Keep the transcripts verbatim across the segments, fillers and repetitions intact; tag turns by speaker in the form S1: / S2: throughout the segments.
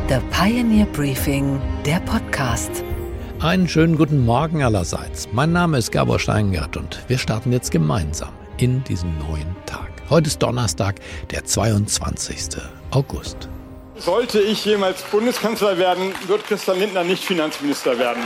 S1: The Pioneer Briefing, der Podcast.
S2: Einen schönen guten Morgen allerseits. Mein Name ist Gabor Steingart und wir starten jetzt gemeinsam in diesen neuen Tag. Heute ist Donnerstag, der zweiundzwanzigsten August.
S3: Sollte ich jemals Bundeskanzler werden, wird Christian Lindner nicht Finanzminister werden.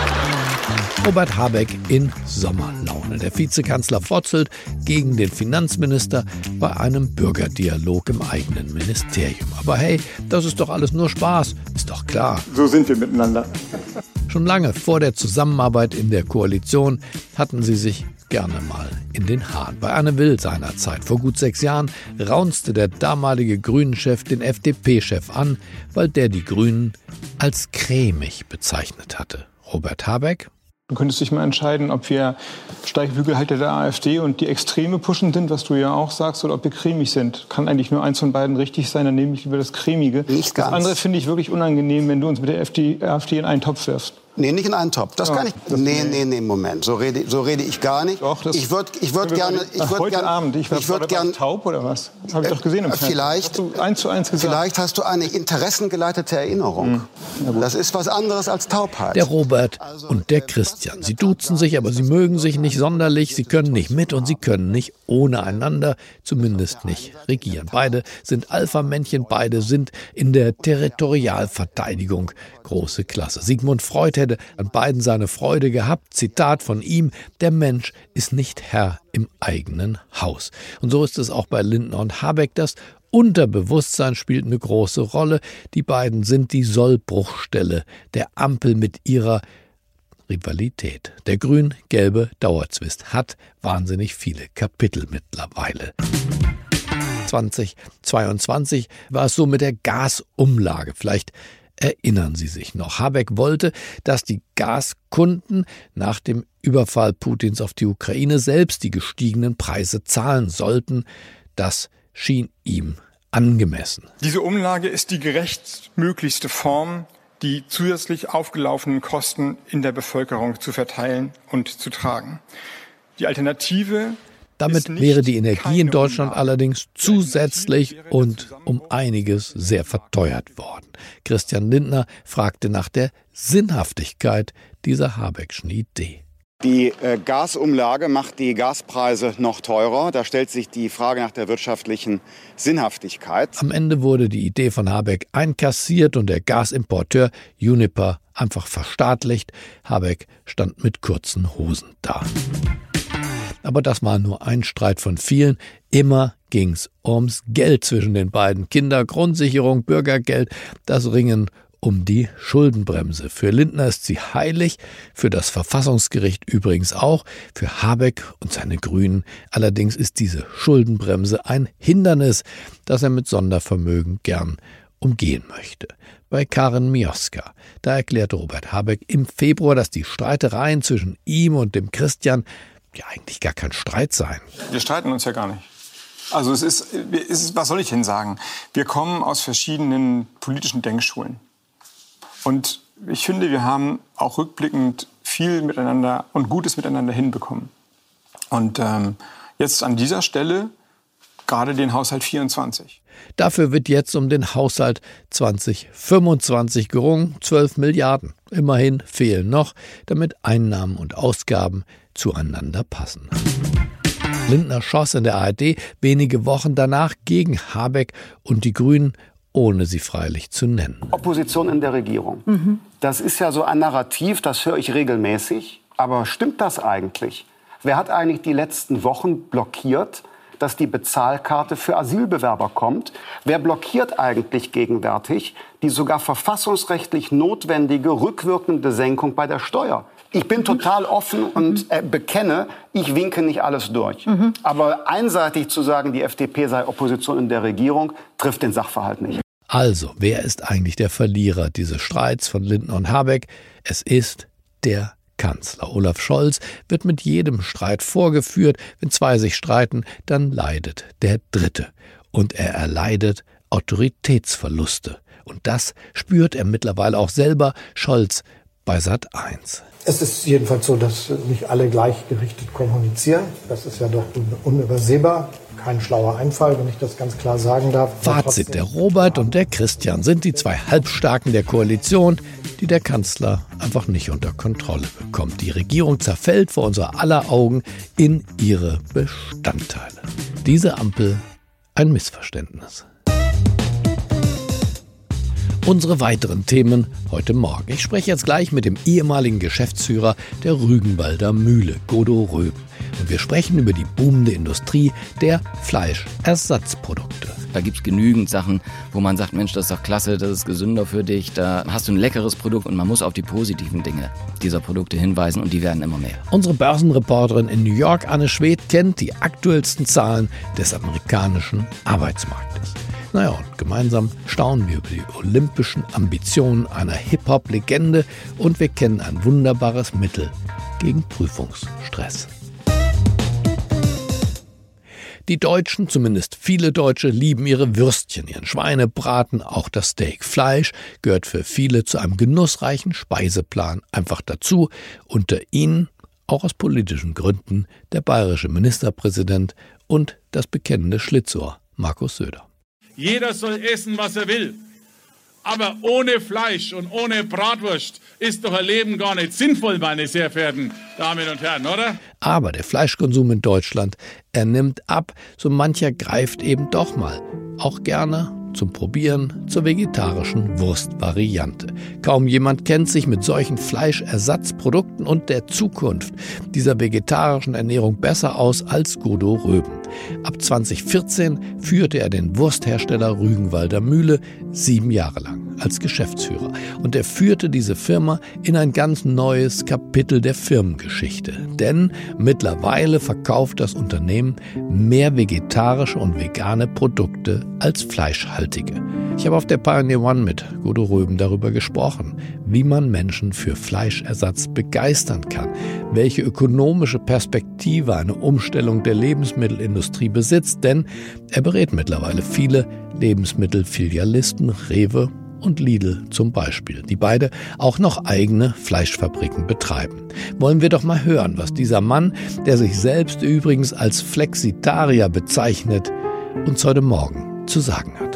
S2: Robert Habeck in Sommerlaune. Der Vizekanzler fotzelt gegen den Finanzminister bei einem Bürgerdialog im eigenen Ministerium. Aber hey, das ist doch alles nur Spaß, ist doch klar.
S3: So sind wir miteinander.
S2: Schon lange vor der Zusammenarbeit in der Koalition hatten sie sich gerne mal in den Haaren. Bei Anne Will seinerzeit, vor gut sechs Jahren, raunzte der damalige Grünen-Chef den F D P-Chef an, weil der die Grünen als cremig bezeichnet hatte. Robert Habeck:
S3: Du könntest dich mal entscheiden, ob wir Steigbügelhalter der AfD und die Extreme pushen sind, was du ja auch sagst, oder ob wir cremig sind. Kann eigentlich nur eins von beiden richtig sein, dann nehme ich lieber das Cremige.
S4: Nicht ganz.
S3: Das andere finde ich wirklich unangenehm, wenn du uns mit der AfD in einen Topf wirfst.
S4: Nee, nicht in einen Topf. Das
S3: ja,
S4: kann ich.
S3: Das
S4: nee, nee, nee, Moment. So rede, so rede ich gar nicht.
S3: Doch, das
S4: ich würde ich würd gerne. Ich würd
S3: heute
S4: gern,
S3: Abend. Ich,
S4: ich würde gerne.
S3: Taub oder was? Habe ich äh, doch gesehen im Fernsehen.
S4: Vielleicht.
S3: Hast du eins zu eins gesagt.
S4: Vielleicht hast du eine interessengeleitete Erinnerung. Hm. Das ist was anderes als Taubheit.
S2: Der Robert und der Christian. Sie duzen sich, aber sie mögen sich nicht sonderlich. Sie können nicht mit und sie können nicht ohne einander, zumindest nicht regieren. Beide sind Alpha-Männchen, beide sind in der Territorialverteidigung große Klasse. Sigmund Freud hätte an beiden seine Freude gehabt. Zitat von ihm: Der Mensch ist nicht Herr im eigenen Haus. Und so ist es auch bei Lindner und Habeck. Das Unterbewusstsein spielt eine große Rolle. Die beiden sind die Sollbruchstelle der Ampel mit ihrer Rivalität. Der grün-gelbe Dauerzwist hat wahnsinnig viele Kapitel mittlerweile. zweitausendzweiundzwanzig war es so mit der Gasumlage. Vielleicht erinnern Sie sich noch. Habeck wollte, dass die Gaskunden nach dem Überfall Putins auf die Ukraine selbst die gestiegenen Preise zahlen sollten. Das schien ihm angemessen.
S3: Diese Umlage ist die gerechtmöglichste Form, die zusätzlich aufgelaufenen Kosten in der Bevölkerung zu verteilen und zu tragen. Die Alternative
S2: Damit wäre die Energie in Deutschland allerdings zusätzlich und um einiges sehr verteuert worden. Christian Lindner fragte nach der Sinnhaftigkeit dieser Habeckschen Idee.
S5: Die äh, Gasumlage macht die Gaspreise noch teurer. Da stellt sich die Frage nach der wirtschaftlichen Sinnhaftigkeit.
S2: Am Ende wurde die Idee von Habeck einkassiert und der Gasimporteur Uniper einfach verstaatlicht. Habeck stand mit kurzen Hosen da. Aber das war nur ein Streit von vielen. Immer ging's ums Geld zwischen den beiden. Kindergrundsicherung, Bürgergeld, das Ringen um die Schuldenbremse. Für Lindner ist sie heilig, für das Verfassungsgericht übrigens auch, für Habeck und seine Grünen. Allerdings ist diese Schuldenbremse ein Hindernis, das er mit Sondervermögen gern umgehen möchte. Bei Karin Mioska, da erklärte Robert Habeck im Februar, dass die Streitereien zwischen ihm und dem Christian ja eigentlich gar kein Streit seien.
S3: Wir streiten uns ja gar nicht. Also es ist, es ist, was soll ich denn sagen? Wir kommen aus verschiedenen politischen Denkschulen. Und ich finde, wir haben auch rückblickend viel miteinander und Gutes miteinander hinbekommen. Und ähm, jetzt an dieser Stelle gerade den Haushalt vierundzwanzig.
S2: Dafür wird jetzt um den Haushalt zwanzig fünfundzwanzig gerungen, zwölf Milliarden. Immerhin fehlen noch, damit Einnahmen und Ausgaben zueinander passen. Lindner schoss in der A R D wenige Wochen danach gegen Habeck und die Grünen, ohne sie freilich zu nennen.
S4: Opposition in der Regierung. Mhm. Das ist ja so ein Narrativ, das höre ich regelmäßig. Aber stimmt das eigentlich? Wer hat eigentlich die letzten Wochen blockiert, dass die Bezahlkarte für Asylbewerber kommt? Wer blockiert eigentlich gegenwärtig die sogar verfassungsrechtlich notwendige rückwirkende Senkung bei der Steuer? Ich bin total offen und äh, bekenne, ich winke nicht alles durch. Mhm. Aber einseitig zu sagen, die F D P sei Opposition in der Regierung, trifft den Sachverhalt nicht.
S2: Also, wer ist eigentlich der Verlierer dieses Streits von Lindner und Habeck? Es ist der Kanzler. Olaf Scholz wird mit jedem Streit vorgeführt. Wenn zwei sich streiten, dann leidet der Dritte. Und er erleidet Autoritätsverluste. Und das spürt er mittlerweile auch selber. Scholz bei Sat eins.
S6: Es ist jedenfalls so, dass nicht alle gleichgerichtet kommunizieren. Das ist ja doch unübersehbar. kein schlauer Einfall, wenn ich das ganz klar sagen darf.
S2: Fazit, der Robert und der Christian sind die zwei Halbstarken der Koalition, die der Kanzler einfach nicht unter Kontrolle bekommt. Die Regierung zerfällt vor unser aller Augen in ihre Bestandteile. Diese Ampel ein Missverständnis. Unsere weiteren Themen heute Morgen. Ich spreche jetzt gleich mit dem ehemaligen Geschäftsführer der Rügenwalder Mühle, Godo Röben. Und wir sprechen über die boomende Industrie der Fleischersatzprodukte.
S7: Da gibt es genügend Sachen, wo man sagt, Mensch, das ist doch klasse, das ist gesünder für dich. Da hast du ein leckeres Produkt und man muss auf die positiven Dinge dieser Produkte hinweisen und die werden immer mehr.
S2: Unsere Börsenreporterin in New York, Anne Schwedt, kennt die aktuellsten Zahlen des amerikanischen Arbeitsmarktes. Naja, und gemeinsam staunen wir über die olympischen Ambitionen einer Hip-Hop-Legende und wir kennen ein wunderbares Mittel gegen Prüfungsstress. Die Deutschen, zumindest viele Deutsche, lieben ihre Würstchen, ihren Schweinebraten, auch das Steak. Fleisch gehört für viele zu einem genussreichen Speiseplan einfach dazu. Unter ihnen, auch aus politischen Gründen, der bayerische Ministerpräsident und das bekennende Schlitzohr Markus Söder.
S8: Jeder soll essen, was er will. Aber ohne Fleisch und ohne Bratwurst ist doch ein Leben gar nicht sinnvoll, meine sehr verehrten Damen und Herren, oder?
S2: Aber der Fleischkonsum in Deutschland, er nimmt ab. So mancher greift eben doch mal, auch gerne zum Probieren zur vegetarischen Wurstvariante. Kaum jemand kennt sich mit solchen Fleischersatzprodukten und der Zukunft dieser vegetarischen Ernährung besser aus als Godo Röben. Ab zwanzig vierzehn führte er den Wursthersteller Rügenwalder Mühle sieben Jahre lang als Geschäftsführer. Und er führte diese Firma in ein ganz neues Kapitel der Firmengeschichte. Denn mittlerweile verkauft das Unternehmen mehr vegetarische und vegane Produkte als fleischhaltige. Ich habe auf der Pioneer One mit Godo Röben darüber gesprochen, wie man Menschen für Fleischersatz begeistern kann, welche ökonomische Perspektive eine Umstellung der Lebensmittelindustrie besitzt, denn er berät mittlerweile viele Lebensmittelfilialisten, Rewe und Lidl zum Beispiel, die beide auch noch eigene Fleischfabriken betreiben. Wollen wir doch mal hören, was dieser Mann, der sich selbst übrigens als Flexitarier bezeichnet, uns heute Morgen zu sagen hat.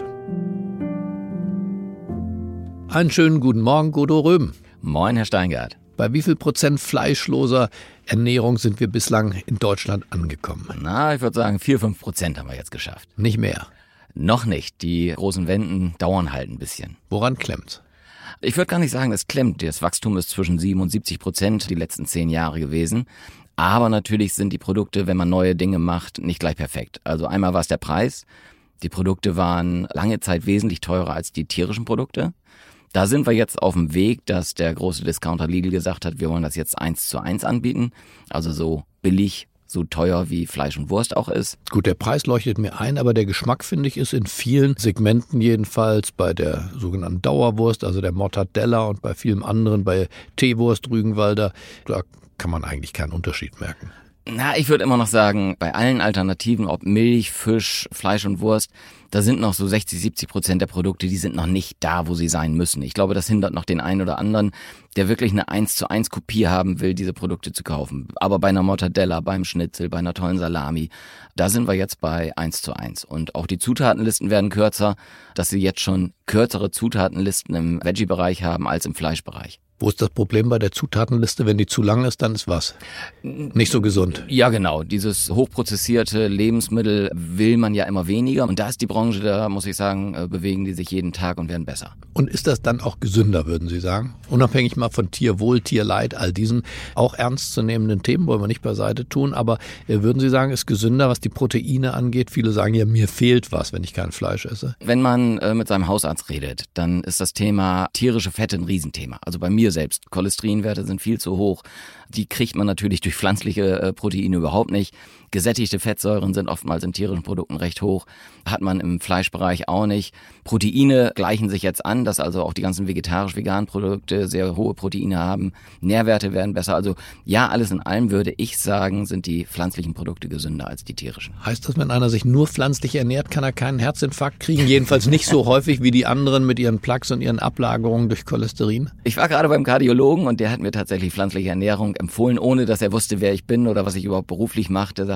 S2: Einen schönen guten Morgen, Godo Röben.
S7: Moin, Herr Steingart.
S2: Bei wie viel Prozent fleischloser Ernährung sind wir bislang in Deutschland angekommen?
S7: Na, ich würde sagen, vier, fünf Prozent haben wir jetzt geschafft.
S2: Nicht mehr?
S7: Noch nicht. Die großen Wenden dauern halt ein bisschen.
S2: Woran klemmt's?
S7: Ich würde gar nicht sagen, es klemmt. Das Wachstum ist zwischen sieben und siebzig Prozent die letzten zehn Jahre gewesen. Aber natürlich sind die Produkte, wenn man neue Dinge macht, nicht gleich perfekt. Also einmal war es der Preis. Die Produkte waren lange Zeit wesentlich teurer als die tierischen Produkte. Da sind wir jetzt auf dem Weg, dass der große Discounter Lidl gesagt hat, wir wollen das jetzt eins zu eins anbieten. Also so billig, so teuer wie Fleisch und Wurst auch ist.
S2: Gut, der Preis leuchtet mir ein, aber der Geschmack, finde ich, ist in vielen Segmenten jedenfalls, bei der sogenannten Dauerwurst, also der Mortadella und bei vielem anderen, bei Teewurst, Rügenwalder, da kann man eigentlich keinen Unterschied merken.
S7: Na, ich würde immer noch sagen, bei allen Alternativen, ob Milch, Fisch, Fleisch und Wurst, da sind noch so sechzig, siebzig Prozent der Produkte, die sind noch nicht da, wo sie sein müssen. Ich glaube, das hindert noch den einen oder anderen, der wirklich eine eins zu eins Kopie haben will, diese Produkte zu kaufen. Aber bei einer Mortadella, beim Schnitzel, bei einer tollen Salami, da sind wir jetzt bei eins zu eins. Und auch die Zutatenlisten werden kürzer, dass sie jetzt schon kürzere Zutatenlisten im Veggie-Bereich haben als im Fleischbereich.
S2: Wo ist das Problem bei der Zutatenliste? Wenn die zu lang ist, dann ist was? Nicht so gesund.
S7: Ja, genau. Dieses hochprozessierte Lebensmittel will man ja immer weniger. Und da ist die Branche, da muss ich sagen, bewegen die sich jeden Tag und werden besser.
S2: Und ist das dann auch gesünder, würden Sie sagen? Unabhängig mal von Tierwohl, Tierleid, all diesen auch ernstzunehmenden Themen wollen wir nicht beiseite tun. Aber würden Sie sagen, ist gesünder, was die Proteine angeht? Viele sagen ja, mir fehlt was, wenn ich kein Fleisch esse.
S7: Wenn man äh, mit seinem Hausarzt redet, dann ist das Thema tierische Fette ein Riesenthema. Also bei mir selbst. Cholesterinwerte sind viel zu hoch. Die kriegt man natürlich durch pflanzliche äh, Proteine überhaupt nicht. Gesättigte Fettsäuren sind oftmals in tierischen Produkten recht hoch. Hat man im Fleischbereich auch nicht. Proteine gleichen sich jetzt an, dass also auch die ganzen vegetarisch-veganen Produkte sehr hohe Proteine haben. Nährwerte werden besser. Also ja, alles in allem würde ich sagen, sind die pflanzlichen Produkte gesünder als die tierischen.
S2: Heißt das, wenn einer sich nur pflanzlich ernährt, kann er keinen Herzinfarkt kriegen? Jedenfalls nicht so häufig wie die anderen mit ihren Plaques und ihren Ablagerungen durch Cholesterin?
S7: Ich war gerade beim Kardiologen und der hat mir tatsächlich pflanzliche Ernährung empfohlen, ohne dass er wusste, wer ich bin oder was ich überhaupt beruflich mache. Der sagte,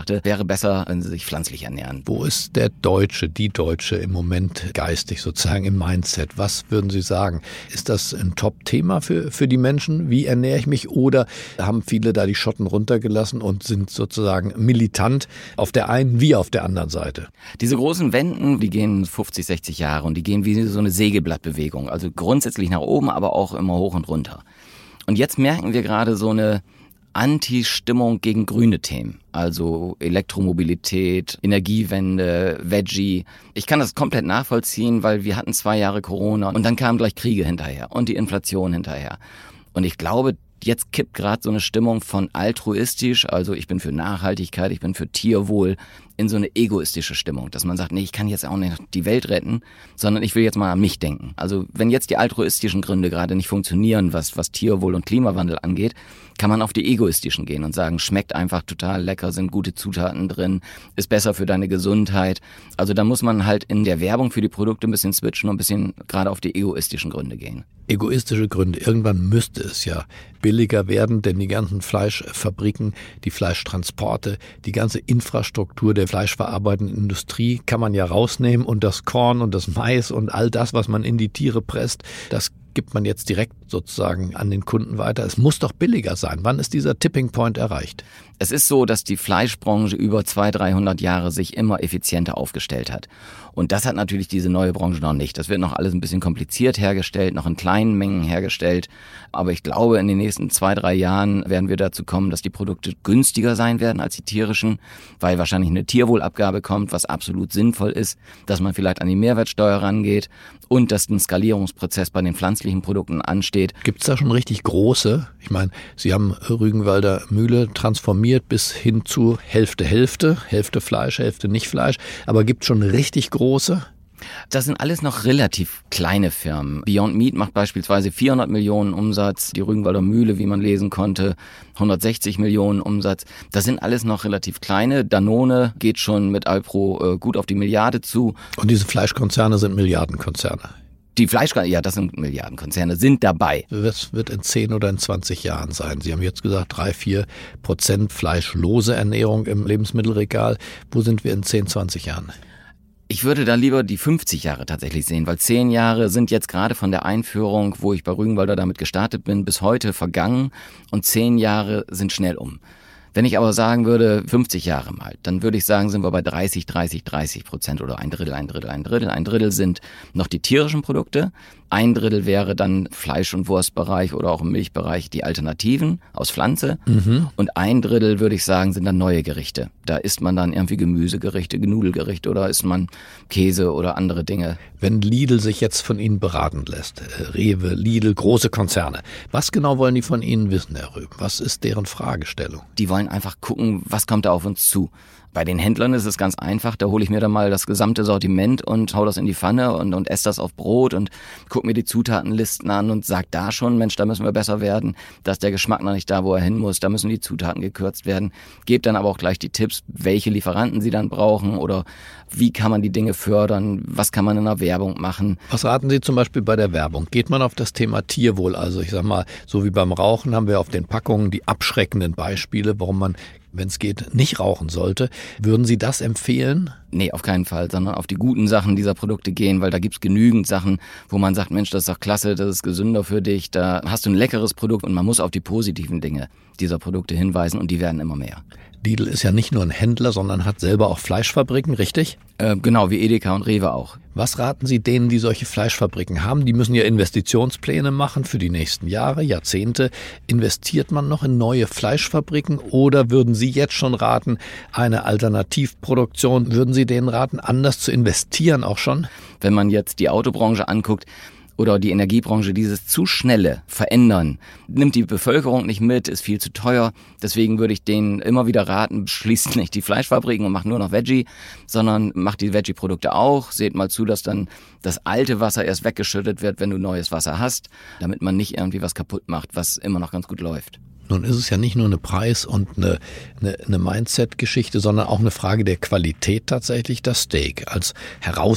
S7: sagte, wäre besser, wenn sie sich pflanzlich ernähren.
S2: Wo ist der Deutsche, die Deutsche im Moment geistig sozusagen im Mindset? Was würden Sie sagen? Ist das ein Top-Thema für, für die Menschen? Wie ernähre ich mich? Oder haben viele da die Schotten runtergelassen und sind sozusagen militant auf der einen wie auf der anderen Seite?
S7: Diese großen Wenden, die gehen fünfzig, sechzig Jahre und die gehen wie so eine Sägeblattbewegung. Also grundsätzlich nach oben, aber auch immer hoch und runter. Und jetzt merken wir gerade so eine Anti-Stimmung gegen grüne Themen, also Elektromobilität, Energiewende, Veggie. Ich kann das komplett nachvollziehen, weil wir hatten zwei Jahre Corona und dann kamen gleich Kriege hinterher und die Inflation hinterher. Und ich glaube, jetzt kippt gerade so eine Stimmung von altruistisch, also ich bin für Nachhaltigkeit, ich bin für Tierwohl, in so eine egoistische Stimmung, dass man sagt, nee, ich kann jetzt auch nicht die Welt retten, sondern ich will jetzt mal an mich denken. Also wenn jetzt die altruistischen Gründe gerade nicht funktionieren, was, was Tierwohl und Klimawandel angeht, kann man auf die egoistischen gehen und sagen, schmeckt einfach total lecker, sind gute Zutaten drin, ist besser für deine Gesundheit. Also da muss man halt in der Werbung für die Produkte ein bisschen switchen und ein bisschen gerade auf die egoistischen Gründe gehen.
S2: Egoistische Gründe. Irgendwann müsste es ja billiger werden, denn die ganzen Fleischfabriken, die Fleischtransporte, die ganze Infrastruktur der fleischverarbeitenden Industrie kann man ja rausnehmen und das Korn und das Mais und all das, was man in die Tiere presst, das gibt man jetzt direkt sozusagen an den Kunden weiter. Es muss doch billiger sein. Wann ist dieser Tipping Point erreicht?
S7: Es ist so, dass die Fleischbranche über zweihundert, dreihundert Jahre sich immer effizienter aufgestellt hat. Und das hat natürlich diese neue Branche noch nicht. Das wird noch alles ein bisschen kompliziert hergestellt, noch in kleinen Mengen hergestellt. Aber ich glaube, in den nächsten zwei, drei Jahren werden wir dazu kommen, dass die Produkte günstiger sein werden als die tierischen, weil wahrscheinlich eine Tierwohlabgabe kommt, was absolut sinnvoll ist, dass man vielleicht an die Mehrwertsteuer rangeht und dass ein Skalierungsprozess bei den pflanzlichen Produkten ansteht.
S2: Gibt es da schon richtig große? Ich meine, Sie haben Rügenwalder Mühle transformiert bis hin zu Hälfte, Hälfte, Hälfte Fleisch, Hälfte nicht Fleisch. Aber gibt es schon richtig große?
S7: Das sind alles noch relativ kleine Firmen. Beyond Meat macht beispielsweise vierhundert Millionen Umsatz, die Rügenwalder Mühle, wie man lesen konnte, hundertsechzig Millionen Umsatz. Das sind alles noch relativ kleine. Danone geht schon mit Alpro äh, gut auf die Milliarde zu.
S2: Und diese Fleischkonzerne sind Milliardenkonzerne?
S7: Die Fleischkonzerne, ja, das sind Milliardenkonzerne, sind dabei.
S2: Das wird in zehn oder in zwanzig Jahren sein. Sie haben jetzt gesagt, drei, vier Prozent fleischlose Ernährung im Lebensmittelregal. Wo sind wir in zehn, zwanzig Jahren?
S7: Ich würde da lieber die fünfzig Jahre tatsächlich sehen, weil zehn Jahre sind jetzt gerade von der Einführung, wo ich bei Rügenwalder damit gestartet bin, bis heute vergangen und zehn Jahre sind schnell um. Wenn ich aber sagen würde, fünfzig Jahre mal, dann würde ich sagen, sind wir bei dreißig, dreißig, dreißig Prozent oder ein Drittel, ein Drittel, ein Drittel. Ein Drittel sind noch die tierischen Produkte. Ein Drittel wäre dann Fleisch- und Wurstbereich oder auch im Milchbereich die Alternativen aus Pflanze. Mhm. Und ein Drittel, würde ich sagen, sind dann neue Gerichte. Da isst man dann irgendwie Gemüsegerichte, Nudelgerichte oder isst man Käse oder andere Dinge.
S2: Wenn Lidl sich jetzt von Ihnen beraten lässt, Rewe, Lidl, große Konzerne, was genau wollen die von Ihnen wissen, Herr Röhm? Was ist deren Fragestellung?
S7: Die wollen einfach gucken, was kommt da auf uns zu. Bei den Händlern ist es ganz einfach, da hole ich mir dann mal das gesamte Sortiment und hau das in die Pfanne und, und esse das auf Brot und guck mir die Zutatenlisten an und sag da schon, Mensch, da müssen wir besser werden, da ist der Geschmack noch nicht da, wo er hin muss, da müssen die Zutaten gekürzt werden. Gebt dann aber auch gleich die Tipps, welche Lieferanten sie dann brauchen oder wie kann man die Dinge fördern, was kann man in der Werbung machen.
S2: Was raten Sie zum Beispiel bei der Werbung? Geht man auf das Thema Tierwohl? Also ich sag mal, so wie beim Rauchen haben wir auf den Packungen die abschreckenden Beispiele, warum man, wenn es geht, nicht rauchen sollte. Würden Sie das empfehlen?
S7: Nee, auf keinen Fall, sondern auf die guten Sachen dieser Produkte gehen, weil da gibt's genügend Sachen, wo man sagt, Mensch, das ist doch klasse, das ist gesünder für dich, da hast du ein leckeres Produkt und man muss auf die positiven Dinge dieser Produkte hinweisen und die werden immer mehr.
S2: Lidl ist ja nicht nur ein Händler, sondern hat selber auch Fleischfabriken, richtig?
S7: Äh, genau, wie Edeka und Rewe auch.
S2: Was raten Sie denen, die solche Fleischfabriken haben? Die müssen ja Investitionspläne machen für die nächsten Jahre, Jahrzehnte. Investiert man noch in neue Fleischfabriken oder würden Sie jetzt schon raten, eine Alternativproduktion, würden Sie denen raten, anders zu investieren auch schon?
S7: Wenn man jetzt die Autobranche anguckt, oder die Energiebranche, dieses zu schnelle Verändern, nimmt die Bevölkerung nicht mit, ist viel zu teuer. Deswegen würde ich denen immer wieder raten, schließt nicht die Fleischfabriken und macht nur noch Veggie, sondern macht die Veggie-Produkte auch. Seht mal zu, dass dann das alte Wasser erst weggeschüttet wird, wenn du neues Wasser hast, damit man nicht irgendwie was kaputt macht, was immer noch ganz gut läuft.
S2: Nun ist es ja nicht nur eine Preis- und eine, eine, eine Mindset-Geschichte, sondern auch eine Frage der Qualität tatsächlich, das Steak. Als heraus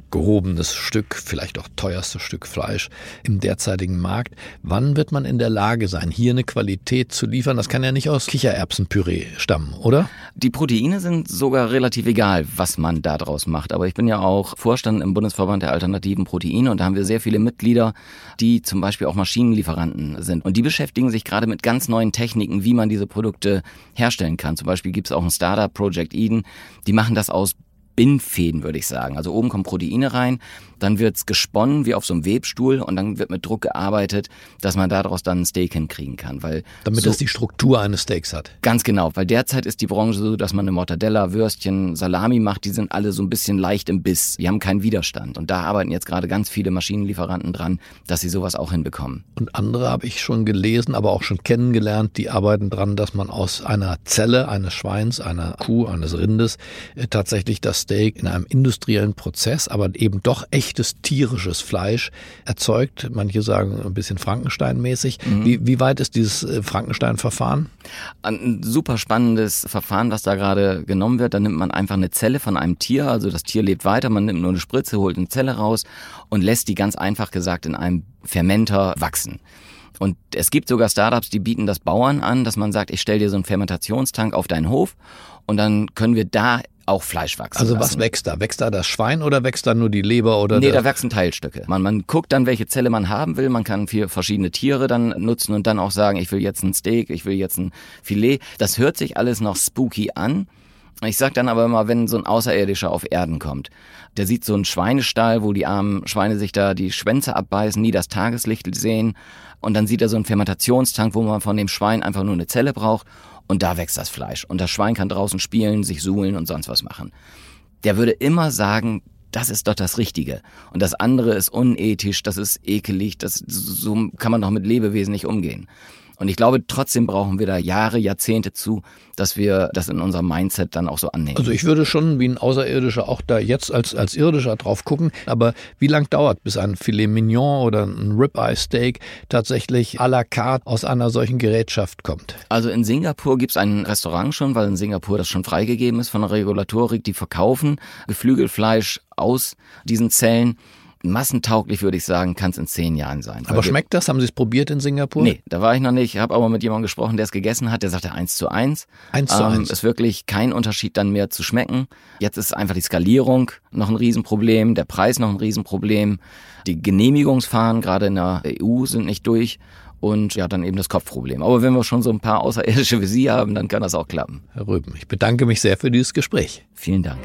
S2: gehobenes Stück, vielleicht auch teuerstes Stück Fleisch im derzeitigen Markt. Wann wird man in der Lage sein, hier eine Qualität zu liefern? Das kann ja nicht aus Kichererbsenpüree stammen, oder?
S7: Die Proteine sind sogar relativ egal, was man da draus macht. Aber ich bin ja auch Vorstand im Bundesverband der alternativen Proteine und da haben wir sehr viele Mitglieder, die zum Beispiel auch Maschinenlieferanten sind. Und die beschäftigen sich gerade mit ganz neuen Techniken, wie man diese Produkte herstellen kann. Zum Beispiel gibt es auch ein Startup, Project Eden, die machen das aus Bindfäden, würde ich sagen. Also oben kommen Proteine rein, dann wird's gesponnen wie auf so einem Webstuhl und dann wird mit Druck gearbeitet, dass man daraus dann ein Steak hinkriegen kann. Weil
S2: Damit
S7: so,
S2: das die Struktur eines Steaks hat.
S7: Ganz genau, weil derzeit ist die Branche so, dass man eine Mortadella, Würstchen, Salami macht, die sind alle so ein bisschen leicht im Biss. Die haben keinen Widerstand. Und da arbeiten jetzt gerade ganz viele Maschinenlieferanten dran, dass sie sowas auch hinbekommen.
S2: Und andere habe ich schon gelesen, aber auch schon kennengelernt, die arbeiten dran, dass man aus einer Zelle eines Schweins, einer Kuh, eines Rindes äh, tatsächlich das Steak in einem industriellen Prozess, aber eben doch echtes tierisches Fleisch erzeugt. Manche sagen ein bisschen Frankenstein-mäßig. Mhm. Wie, wie weit ist dieses Frankenstein-Verfahren?
S7: Ein super spannendes Verfahren, was da gerade genommen wird. Da nimmt man einfach eine Zelle von einem Tier, also das Tier lebt weiter, man nimmt nur eine Spritze, holt eine Zelle raus und lässt die ganz einfach gesagt in einem Fermenter wachsen. Und es gibt sogar Startups, die bieten das Bauern an, dass man sagt, ich stell dir so einen Fermentationstank auf deinen Hof und dann können wir da auch Fleisch wachsen
S2: Also
S7: lassen.
S2: Was wächst da? Wächst da das Schwein oder wächst da nur die Leber? Oder
S7: nee, da wachsen Teilstücke. Man, man guckt dann, welche Zelle man haben will. Man kann vier verschiedene Tiere dann nutzen und dann auch sagen, ich will jetzt ein Steak, ich will jetzt ein Filet. Das hört sich alles noch spooky an. Ich sag dann aber immer, wenn so ein Außerirdischer auf Erden kommt, der sieht so einen Schweinestall, wo die armen Schweine sich da die Schwänze abbeißen, nie das Tageslicht sehen. Und dann sieht er so einen Fermentationstank, wo man von dem Schwein einfach nur eine Zelle braucht. Und da wächst das Fleisch. Und das Schwein kann draußen spielen, sich suhlen und sonst was machen. Der würde immer sagen, das ist doch das Richtige. Und das andere ist unethisch, das ist ekelig, das, so kann man doch mit Lebewesen nicht umgehen. Und ich glaube, trotzdem brauchen wir da Jahre, Jahrzehnte zu, dass wir das in unserem Mindset dann auch so annehmen.
S2: Also ich würde schon wie ein Außerirdischer auch da jetzt als, als Irdischer drauf gucken. Aber wie lang dauert, bis ein Filet Mignon oder ein Ribeye Steak tatsächlich à la carte aus einer solchen Gerätschaft kommt?
S7: Also in Singapur gibt es ein Restaurant schon, weil in Singapur das schon freigegeben ist von der Regulatorik. Die verkaufen Geflügelfleisch aus diesen Zellen. Massentauglich, würde ich sagen, kann es in zehn Jahren sein.
S2: Aber schmeckt das? Haben Sie es probiert in Singapur?
S7: Nee, da war ich noch nicht. Ich habe aber mit jemandem gesprochen, der es gegessen hat. Der sagte eins zu eins.
S2: Eins zu
S7: ähm,
S2: eins.
S7: Ist wirklich kein Unterschied dann mehr zu schmecken. Jetzt ist einfach die Skalierung noch ein Riesenproblem, der Preis noch ein Riesenproblem. Die Genehmigungsverfahren, gerade in der E U, sind nicht durch. Und ja, dann eben das Kopfproblem. Aber wenn wir schon so ein paar Außerirdische wie Sie haben, dann kann das auch klappen.
S2: Herr Röben, ich bedanke mich sehr für dieses Gespräch.
S7: Vielen Dank.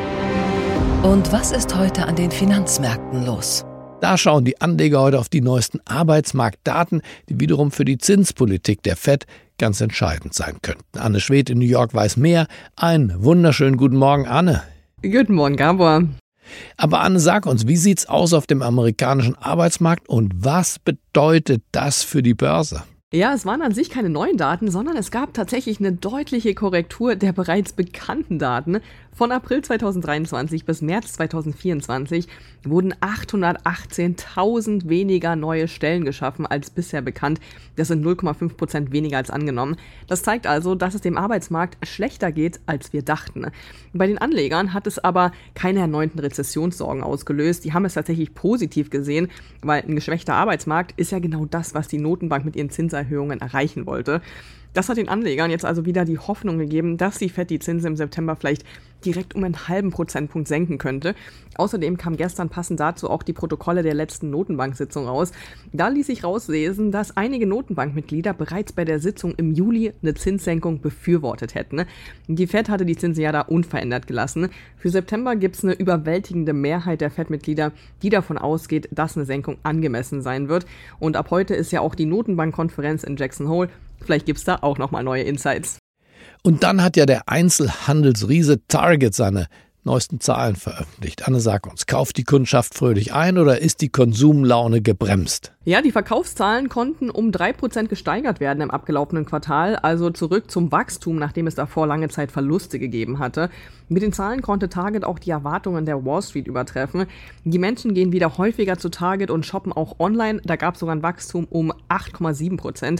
S1: Und was ist heute an den Finanzmärkten los?
S2: Da schauen die Anleger heute auf die neuesten Arbeitsmarktdaten, die wiederum für die Zinspolitik der Fed ganz entscheidend sein könnten. Anne Schwedt in New York weiß mehr. Einen wunderschönen guten Morgen, Anne.
S9: Guten Morgen, Gabor.
S2: Aber Anne, sag uns, wie sieht's aus auf dem amerikanischen Arbeitsmarkt und was bedeutet das für die Börse?
S9: Ja, es waren an sich keine neuen Daten, sondern es gab tatsächlich eine deutliche Korrektur der bereits bekannten Daten. Von April zweitausenddreiundzwanzig bis März zweitausendvierundzwanzig wurden achthundertachtzehntausend weniger neue Stellen geschaffen als bisher bekannt. Das sind null Komma fünf Prozent weniger als angenommen. Das zeigt also, dass es dem Arbeitsmarkt schlechter geht, als wir dachten. Bei den Anlegern hat es aber keine erneuten Rezessionssorgen ausgelöst. Die haben es tatsächlich positiv gesehen, weil ein geschwächter Arbeitsmarkt ist ja genau das, was die Notenbank mit ihren Zinserhöhungen erreichen wollte. Das hat den Anlegern jetzt also wieder die Hoffnung gegeben, dass die Fed die Zinsen im September vielleicht direkt um einen halben Prozentpunkt senken könnte. Außerdem kam gestern passend dazu auch die Protokolle der letzten Notenbank-Sitzung raus. Da ließ sich rauslesen, dass einige Notenbankmitglieder bereits bei der Sitzung im Juli eine Zinssenkung befürwortet hätten. Die Fed hatte die Zinsen ja da unverändert gelassen. Für September gibt es eine überwältigende Mehrheit der Fed-Mitglieder, die davon ausgeht, dass eine Senkung angemessen sein wird. Und ab heute ist ja auch die Notenbankkonferenz in Jackson Hole. Vielleicht gibt es da auch nochmal neue Insights.
S2: Und dann hat ja der Einzelhandelsriese Target seine neuesten Zahlen veröffentlicht. Anne, sag uns, kauft die Kundschaft fröhlich ein oder ist die Konsumlaune gebremst?
S9: Ja, die Verkaufszahlen konnten um drei Prozent gesteigert werden im abgelaufenen Quartal, also zurück zum Wachstum, nachdem es davor lange Zeit Verluste gegeben hatte. Mit den Zahlen konnte Target auch die Erwartungen der Wall Street übertreffen. Die Menschen gehen wieder häufiger zu Target und shoppen auch online. Da gab es sogar ein Wachstum um acht Komma sieben Prozent.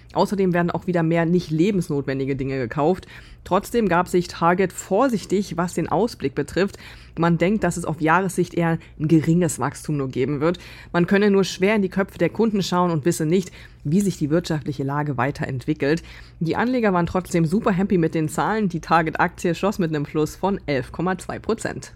S9: Außerdem werden auch wieder mehr nicht lebensnotwendige Dinge gekauft. Trotzdem gab sich Target vorsichtig, was den Ausblick betrifft. Man denkt, dass es auf Jahressicht eher ein geringes Wachstum nur geben wird. Man könne nur schwer in die Köpfe der Kunden schauen und wisse nicht, wie sich die wirtschaftliche Lage weiterentwickelt. Die Anleger waren trotzdem super happy mit den Zahlen. Die Target-Aktie schloss mit einem Plus von elf Komma zwei Prozent.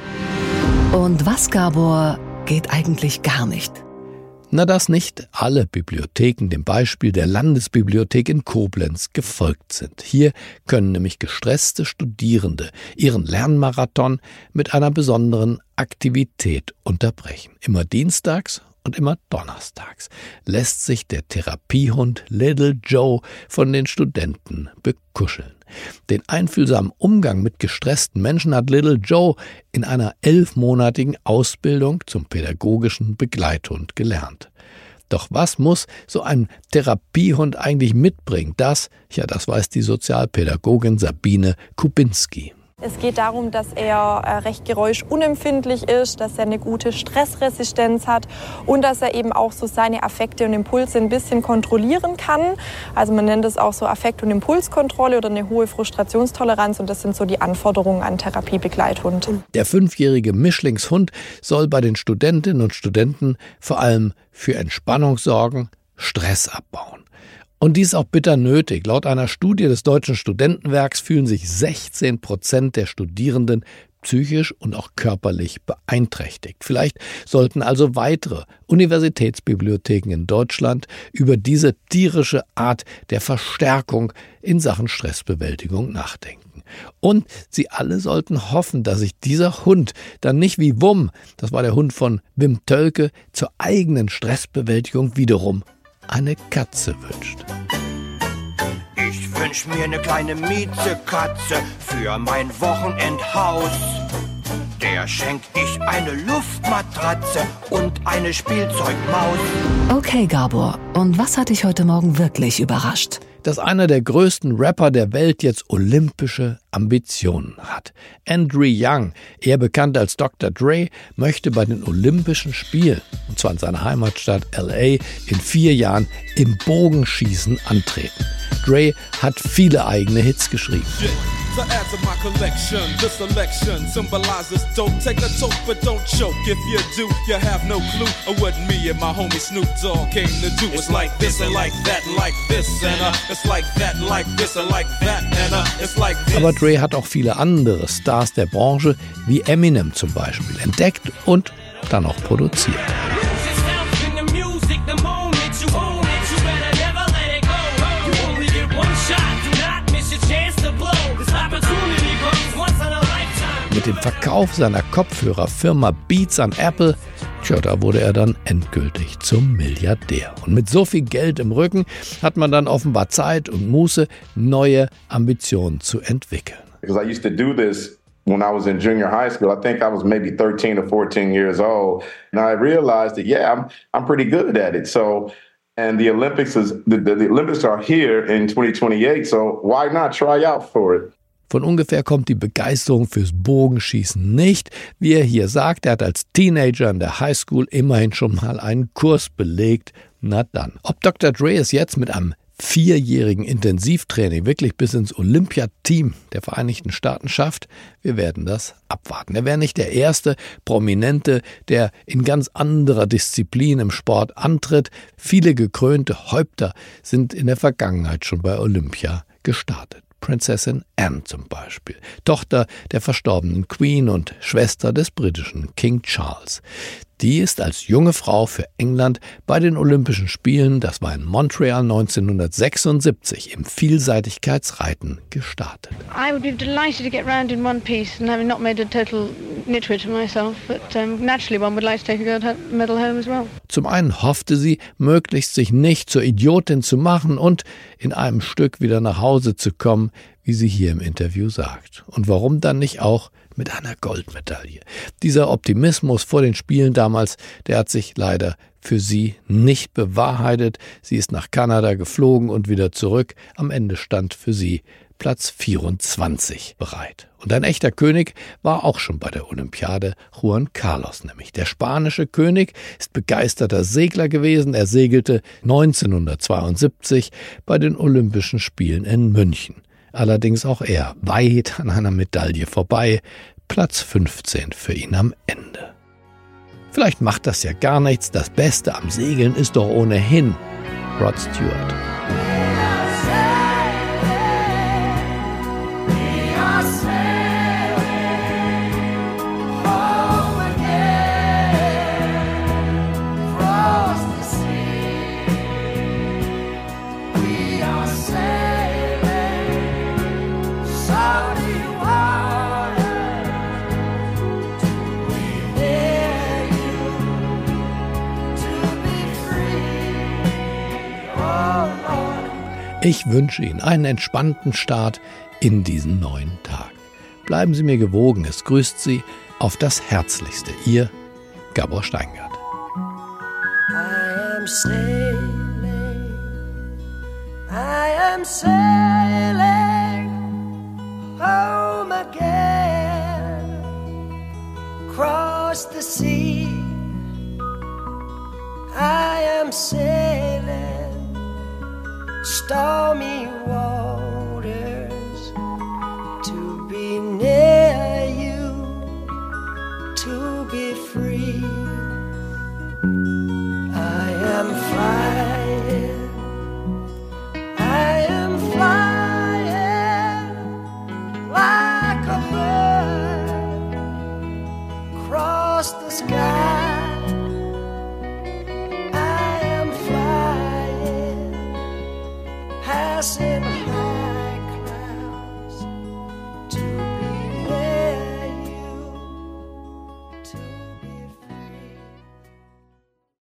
S1: Und was, Gabor, geht eigentlich gar nicht?
S2: Na, dass nicht alle Bibliotheken dem Beispiel der Landesbibliothek in Koblenz gefolgt sind. Hier können nämlich gestresste Studierende ihren Lernmarathon mit einer besonderen Aktivität unterbrechen. Immer dienstags und immer donnerstags lässt sich der Therapiehund Little Joe von den Studenten bekuscheln. Den einfühlsamen Umgang mit gestressten Menschen hat Little Joe in einer elfmonatigen Ausbildung zum pädagogischen Begleithund gelernt. Doch was muss so ein Therapiehund eigentlich mitbringen? Das, ja, das weiß die Sozialpädagogin Sabine Kubinski.
S10: Es geht darum, dass er recht geräuschunempfindlich ist, dass er eine gute Stressresistenz hat und dass er eben auch so seine Affekte und Impulse ein bisschen kontrollieren kann. Also man nennt es auch so Affekt- und Impulskontrolle oder eine hohe Frustrationstoleranz und das sind so die Anforderungen an Therapiebegleithund.
S2: Der fünfjährige Mischlingshund soll bei den Studentinnen und Studenten vor allem für Entspannung sorgen, Stress abbauen. Und dies ist auch bitter nötig. Laut einer Studie des Deutschen Studentenwerks fühlen sich sechzehn Prozent der Studierenden psychisch und auch körperlich beeinträchtigt. Vielleicht sollten also weitere Universitätsbibliotheken in Deutschland über diese tierische Art der Verstärkung in Sachen Stressbewältigung nachdenken. Und sie alle sollten hoffen, dass sich dieser Hund dann nicht wie Wum, das war der Hund von Wim Tölke, zur eigenen Stressbewältigung wiederum eine Katze wünscht.
S11: Ich wünsch mir eine kleine Miezekatze für mein Wochenendhaus. Der schenk ich eine Luftmatratze und eine Spielzeugmaus.
S1: Okay, Gabor, und was hat dich heute Morgen wirklich überrascht?
S2: Dass einer der größten Rapper der Welt jetzt olympische Ambitionen hat. Andrew Young, eher bekannt als Doktor Dre, möchte bei den Olympischen Spielen, und zwar in seiner Heimatstadt L A, in vier Jahren im Bogenschießen antreten. Dre hat viele eigene Hits geschrieben.
S12: To add to my collection, this selection symbolizes dope. Take a toke, but don't choke. If you do, you have no clue of what me and my homie Snoop Dogg came to do. It's like this and like that and like this and uh, it's like that and like this and like that and uh, it's like this.
S2: Aber Dre hat auch viele andere Stars der Branche, wie Eminem zum Beispiel, entdeckt und dann auch produziert. Mit dem Verkauf seiner Kopfhörerfirma Beats an Apple, tja, da wurde er dann endgültig zum Milliardär. Und mit so viel Geld im Rücken hat man dann offenbar Zeit und Muße, neue Ambitionen zu entwickeln.
S13: Because I used to do this when I was in junior high school. I think I was maybe thirteen or fourteen years old. And I realized that, yeah, I'm, I'm pretty good at it. So, and the Olympics is, the, the, the Olympics are here in twenty twenty-eight. So why not try out for it?
S2: Von ungefähr kommt die Begeisterung fürs Bogenschießen nicht. Wie er hier sagt, er hat als Teenager in der Highschool immerhin schon mal einen Kurs belegt. Na dann. Ob Doktor Dre es jetzt mit einem vierjährigen Intensivtraining wirklich bis ins Olympiateam der Vereinigten Staaten schafft, wir werden das abwarten. Er wäre nicht der erste Prominente, der in ganz anderer Disziplin im Sport antritt. Viele gekrönte Häupter sind in der Vergangenheit schon bei Olympia gestartet. Prinzessin Anne zum Beispiel, Tochter der verstorbenen Queen und Schwester des britischen King Charles. Die ist als junge Frau für England bei den Olympischen Spielen, das war in Montreal neunzehnhundertsechsundsiebzig, im Vielseitigkeitsreiten gestartet.
S14: I would be delighted to get round in one piece and having not made a total nitwit of myself, but um, naturally one would like to take a gold medal home as well.
S2: Zum einen hoffte sie, möglichst sich nicht zur Idiotin zu machen und in einem Stück wieder nach Hause zu kommen, wie sie hier im Interview sagt. Und warum dann nicht auch mit einer Goldmedaille? Dieser Optimismus vor den Spielen damals, der hat sich leider für sie nicht bewahrheitet. Sie ist nach Kanada geflogen und wieder zurück. Am Ende stand für sie Platz vierundzwanzig bereit. Und ein echter König war auch schon bei der Olympiade, Juan Carlos nämlich. Der spanische König ist begeisterter Segler gewesen. Er segelte neunzehnhundertzweiundsiebzig bei den Olympischen Spielen in München. Allerdings auch er weit an einer Medaille vorbei. Platz fünfzehn für ihn am Ende. Vielleicht macht das ja gar nichts. Das Beste am Segeln ist doch ohnehin Rod Stewart. Ich wünsche Ihnen einen entspannten Start in diesen neuen Tag. Bleiben Sie mir gewogen, es grüßt Sie auf das Herzlichste. Ihr Gabor Steingart.
S15: I am sailing, I am sailing home again, across the sea. I am sailing stormy waters to be near you, to be free. I am flying, I am flying like a bird across the sky. I am flying, passing